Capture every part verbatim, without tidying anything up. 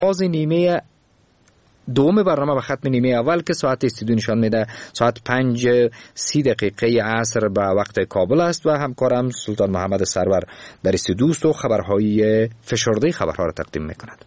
باز نیمه دوم برنامه و ختم نیمه اول که ساعت استودیو نشان میده ساعت پنج سی دقیقه عصر به وقت کابل است و همکارم سلطان محمد سرور در استودیو است و خبرهای فشرده خبرها را تقدیم میکند.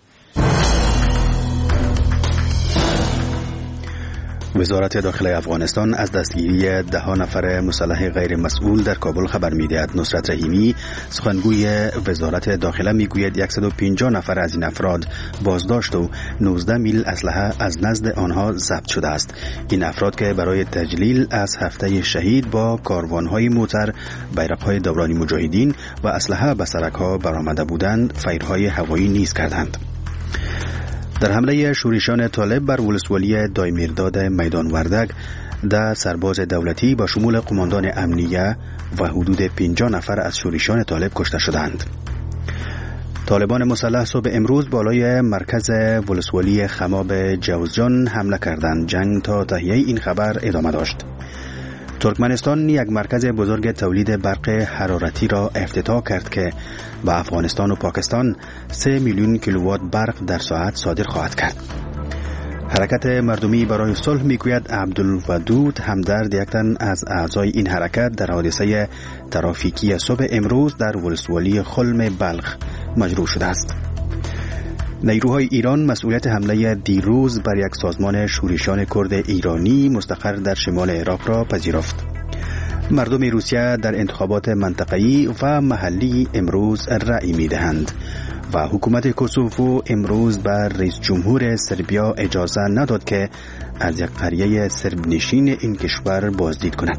وزارت داخله افغانستان از دستگیری ده نفر مسلح غیر مسئول در کابل خبر می‌دهد. نصرت رحیمی سخنگوی وزارت داخله میگوید صد و پنجاه نفر از این افراد بازداشت و نوزده میل اسلحه از نزد آنها ضبط شده است. این افراد که برای تجلیل از هفته شهید با کاروان‌های موتر، بیرق‌های دورانی مجاهدین و اسلحه به سرک‌ها برآمده بودند، فایرهای هوایی نیز کردند. در حمله شورشیان طالب بر ولسوالی دایمیرداد میدان وردک، ده سرباز دولتی با شمول قماندان امنیه و حدود پنجاه نفر از شورشیان طالب کشته شدند. طالبان مسلح صبح امروز بالای مرکز ولسوالی خماب جوزجان حمله کردند. جنگ تا تهیه این خبر ادامه داشت. ترکمنستان یک مرکز بزرگ تولید برق حرارتی را افتتاح کرد که به افغانستان و پاکستان سه میلیون کیلووات برق در ساعت صادر خواهد کرد. حرکت مردمی برای صلح میگوید عبدالودود همدرد یک تن از اعضای این حرکت در حادثه ترافیکی صبح امروز در ولسوالی خلم بلخ مجروح شده است. نیروهای ایران مسئولیت حمله دیروز بر یک سازمان شورشیان کرد ایرانی مستقر در شمال عراق را پذیرفت. مردم روسیه در انتخابات منطقه‌ای و محلی امروز رأی می‌دهند و حکومت کوسوو امروز بر رئیس جمهور سربیا اجازه نداد که از یک قریه سرب نشین این کشور بازدید کند.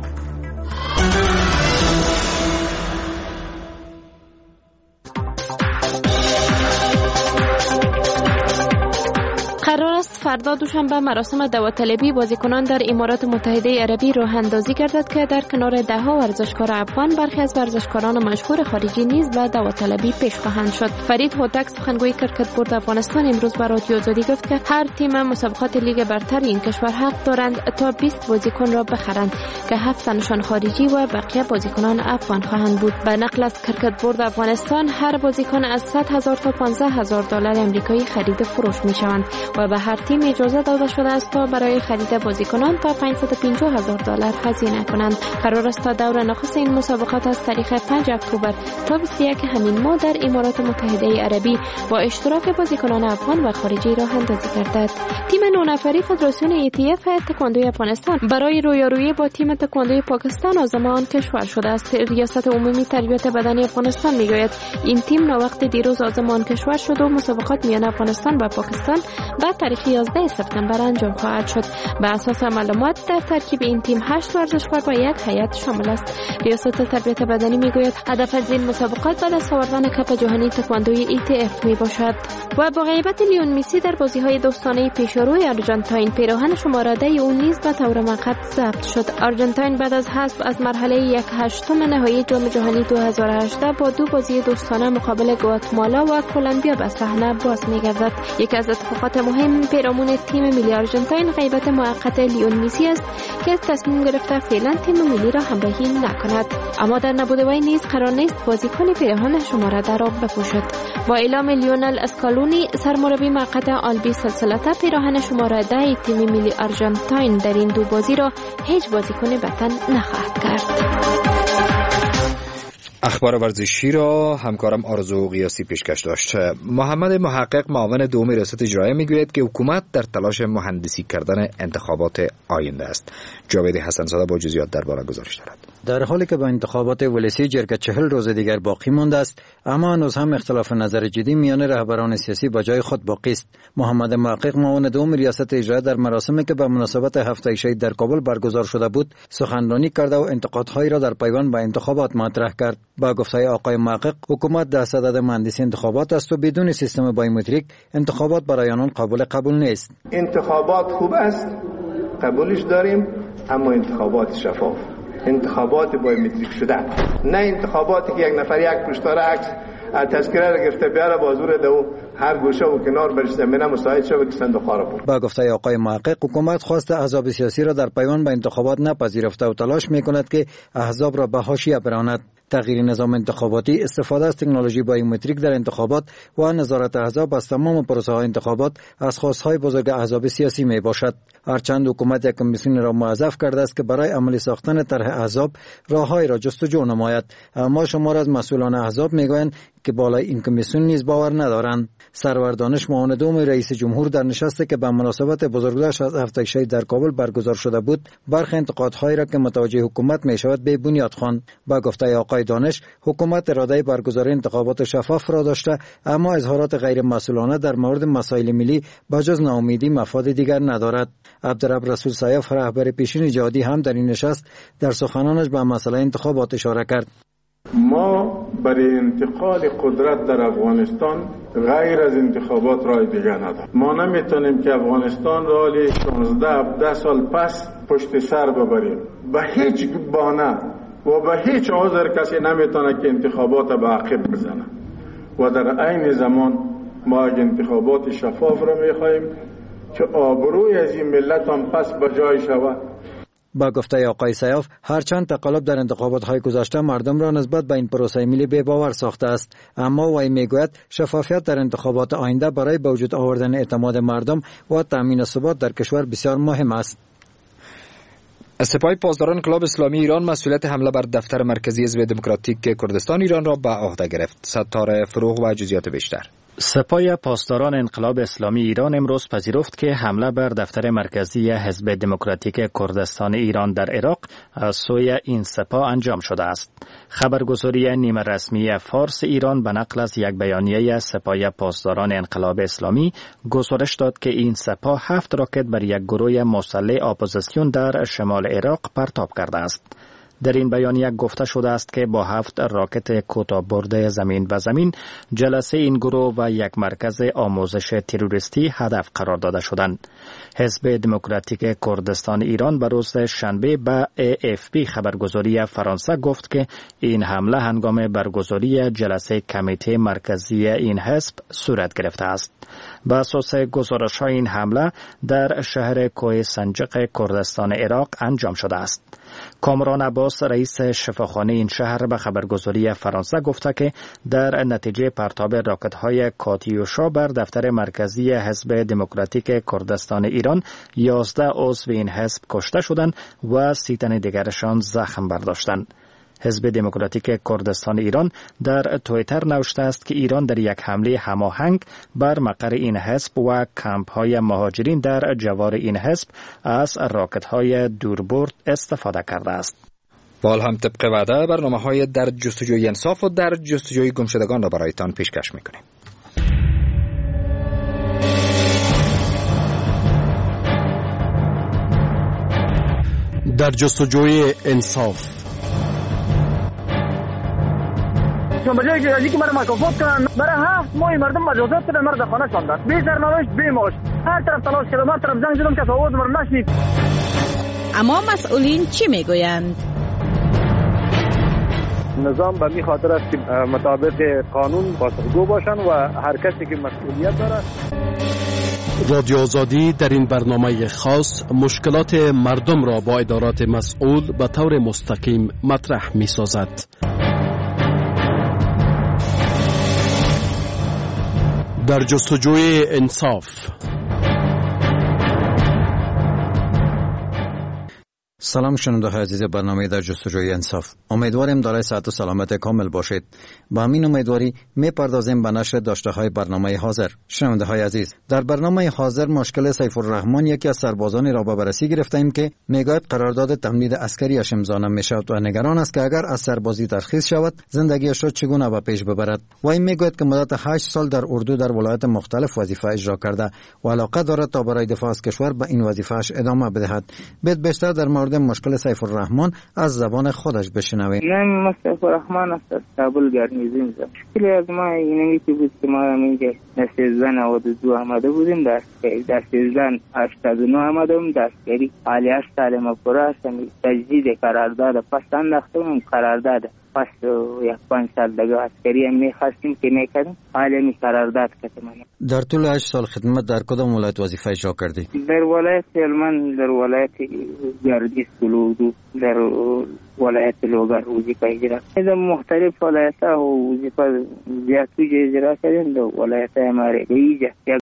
قرار است فردا دوشنبه مراسم داوطلبی بازیکنان در امارات متحده عربی راه اندازی گردد که در کنار ده ها ورزشکار افغان برخی از ورزشکاران مشهور خارجی نیز به داوطلبی پیش خواهند شد. فرید هوتک سخنگوی کرکت بورد افغانستان امروز به رادیو آزادی گفت که هر تیم مسابقات لیگ برتر این کشور حق دارند تا بیست بازیکن را بخرند که هفت تنشان خارجی و بقیه بازیکنان افغان خواهند بود. به نقل از کرکت بورد افغانستان هر بازیکن از صد هزار تا پانزده هزار دلار آمریکایی خرید فروش میشوند و به هر تیم اجازه داده شده است تا برای خرید بازیکنان تا پانصد و پنجاه هزار دلار هزینه کنند. قرار است تا دور نخست این مسابقات از تاریخ پنج اکتبر تا بیست و یک همین ماه در امارات متحده عربی با اشتراک بازیکنان افغان و خارجی راه اندازی گردد. تیم نه نفری فدراسیون ای تی اف تکواندوی افغانستان برای رویارویی با تیم تکواندوی پاکستان عازم آن کشور شده است. ریاست عمومی تربیت بدنی افغانستان میگوید این تیم نوقت دیروز عازم آن کشور شد و مسابقات میان افغانستان و پاکستان با تاریخ یازده سپتامبر انجام خواهد شد. به اساس معلومات در ترکیب این تیم هشت ورزشکار با یک هیئت شامل است. ریاست تربیت بدنی میگوید هدف از این مسابقات به دست آوردن کپ جهانی تکواندوی ای تی اف می باشد. و با غیبت لیون مسی در بازی‌های دوستانه پیشروی آرژانتین، پیراهن شماره ده او نیز به طور موقت ضبط شد. آرژانتین بعد از حذف از مرحله یک هشتم نهایی جام جهانی دو هزار و هجده با دو بازی دوستانه مقابل گواتمالا و کلمبیا به صحنه باز می‌گردد. یکی از اتفاقات مهم پیرامون تیم ملی آرژانتین غیبت موقت لیون مسی است که تصمیم گرفته فعلا تیم ملی را همراهی نکند. اما در نبود وی نیز قرار نیست بازیکن پیراهن شماره ده را بپوشد. با اعلام لیونل اسکالونی سرمربی موقت آلبی سلسلته پیراهن شماره ده تیم ملی آرژانتین در این دو بازی را هیچ بازیکن به تن نخواهد کرد. اخبار ورزشی را همکارم آرزو قیاسی پیشکش داشت. محمد محقق معاون دوم ریاست اجرایی میگوید که حکومت در تلاش مهندسی کردن انتخابات آینده است. جاوید حسن زاده با جزئیات درباره گزارش دارد. در حالی که با انتخابات ولسی جرگه چهل روز دیگر باقی مانده است، اما هنوز هم اختلاف نظر جدی میان رهبران سیاسی با جای خود باقی است. محمد محقق معاون دوم ریاست اجرایی در مراسمی که به مناسبت هفته شهید در کابل برگزار شده بود سخنرانی کرده و انتقادهایی را در پیوند به انتخابات مطرح کرد. با گفته آقای محقق، حکومت در صدد مهندسی انتخابات است و بدون سیستم بایومتریک انتخابات برای آنان قابل قبول نیست. انتخابات خوب است، قبولش داریم، اما انتخابات شفاف، انتخابات بایومتریک شده، نه انتخاباتی که یک نفر یک پشتار عکس تذکره را گرفته بیاره بازور دو هر گوشه و کنار برش زمینه مساعد شود که صندوق ها را برد. با گفته آقای محقق، حکومت خواست احزاب سیاسی را در پیوند به انتخابات نپذیرفته و تلاش میکند که احزاب را به حاشیه براند. تغییر نظام انتخاباتی، استفاده از تکنولوژی بایومتریک در انتخابات و نظارت احزاب از تمام پروسه‌های انتخابات از خواست‌های بزرگ احزاب سیاسی می باشد. هرچند حکومت یک کمیسیون را موظف کرده است که برای عملی ساختن طرح احزاب راه‌های را جستجو نماید، اما شمار از مسئولان احزاب میگویند که بالای این کمیسیون نیز باور ندارند. سرور دانش، معاون دوم رئیس جمهور، در نشستی که به مناسبت بزرگداشت از هفته شهید در کابل برگزار شده بود، برخی انتقادهایی را که متوجه حکومت می شود به بنیاد خواند. با گفته آقای دانش، حکومت اراده برگزاری انتخابات شفاف را داشته، اما اظهارات غیر مسئولانه در مورد مسائل ملی بجز ناامیدی مفاد دیگر ندارد. عبدالرب رسول سیاف، رهبر پیشین جهادی، هم در این نشست در سخنانش به مسئله انتخابات اشاره کرد. ما برای انتقال قدرت در افغانستان غیر از انتخابات راه دیگه نداریم. ما نمیتونیم که افغانستان را حالی شانزده هفده سال پس پشت سر ببریم. به هیچ بهانه و به هیچ عذر کسی نمیتونه که انتخابات به عقب بزنه و در عین زمان ما یک انتخابات شفاف را میخواهیم که آبروی از این ملت هم پس به جای شود. با گفته آقای سیاف، هرچند تقلب در انتخابات‌های گذشته مردم را نسبت به این پروسه ملی بی‌باور ساخته است، اما وی میگوید شفافیت در انتخابات آینده برای به وجود آوردن اعتماد مردم و تامین ثبات در کشور بسیار مهم است. سپاه پاسداران انقلاب اسلامی ایران مسئولیت حمله بر دفتر مرکزی حزب دموکراتیک کردستان ایران را به عهده گرفت. ستاره فروغ و جزئیات بیشتر. سپاه پاسداران انقلاب اسلامی ایران امروز پذیرفت که حمله بر دفتر مرکزی حزب دموکراتیک کردستان ایران در عراق از سوی این سپاه انجام شده است. خبرگزاری نیمه رسمی فارس ایران به نقل از یک بیانیه سپاه پاسداران انقلاب اسلامی گزارش داد که این سپاه هفت راکت بر یک گروه مسلح اپوزیسیون در شمال عراق پرتاب کرده است. در این بیانیه گفته شده است که با هفت راکت کوتاه‌برد زمین به زمین جلسه این گروه و یک مرکز آموزش تروریستی هدف قرار داده شدند. حزب دموکراتیک کردستان ایران به روز شنبه به ای اف پی خبرگزاری فرانسه گفت که این حمله هنگام برگزاری جلسه کمیته مرکزی این حزب صورت گرفته است. بر اساس گزارش‌های این حمله در شهر کوه سنجق کردستان عراق انجام شده است. کامران عباس، رئیس شفاخانه این شهر، به خبرگزاری فرانسه گفته که در نتیجه پرتاب راکت‌های کاتیوشا بر دفتر مرکزی حزب دموکراتیک کردستان ایران یازده عضو این حزب کشته شدند و سی تن دیگرشان زخم برداشتند. حزب دموکراتیک کردستان ایران در توییتر نوشته است که ایران در یک حمله هماهنگ بر مقر این حزب و کمپ‌های مهاجرین در جوار این حزب از راکت‌های دوربرد استفاده کرده است. وال هم طبق وعده برنامه‌های در جستجوی انصاف و در جستجوی گمشدگان را برایتان پیشکش می‌کنیم. در جستجوی انصاف بجای که از اینکه مرا مکافات کنن، برای هفت ماه مردم مجازات کردن، مرا خانه شوندن، بی سرنوشت بی معاش، هر طرف تلاش کردم، هر طرف زنگ زدم که آواز مرا نشنید. اما مسئولین چی میگویند؟ نظام به می خاطر است که مطابق قانون پاسخگو باشند و هر کسی که مسئولیت دارد. رادیو آزادی در این برنامه خاص مشکلات مردم را با ادارات مسئول به طور مستقیم مطرح می سازد. در جستجوی انصاف. سلام شنونده های عزیز برنامه در جستجوی انصاف. امیدواریم دارای صحت و سلامت کامل باشید. با همین امیدواری می پردازیم به نشر داشته های برنامه حاضر. شنونده های عزیز، در برنامه حاضر مشکل سیف الرحمن، یکی از سربازانی را به بررسی گرفتیم که میگوید قرارداد تمدید عسکریش امضا نمیشود و نگران است که اگر از سربازی ترخیص شود زندگیش را چگونه به پیش ببرد. و این میگوید که مدت هشت سال در اردو در ولایت مختلف وظیفه اجرا کرده و علاقه دارد تا برای دفاع از کشور به این وظیفه‌اش ادامه بدهد. بیت بیشتر در مورد مشکل سیف الرحمن از زبان خودش بشنویم. نام سیف الرحمن است، از کابل گرنیزیم زد. مشکلی از ما اینمی که بود که ما همینجا در سیزده نود و دو آمده بودیم، در سیزده هشتاد و نه آمدم، دستگیری حالی هشت سال ما پره هستم. تجدید قرارداد پس انداختم، قرارداد پس یک پنج سال دیگه عسکری هم میخواستیم که میکردیم، حالا می قرارداد کردیم. در طول هشت سال خدمت در کدام ولایت وظیفه اجرا کردی؟ در ولایت هلمند، در ولایت گردیز کلودو، در ولایت لوگر وظیفه اجرا کردیم. مختلف ولایت ها وظیفه زیاد اجرا کردیم. در ولایت ما ریجا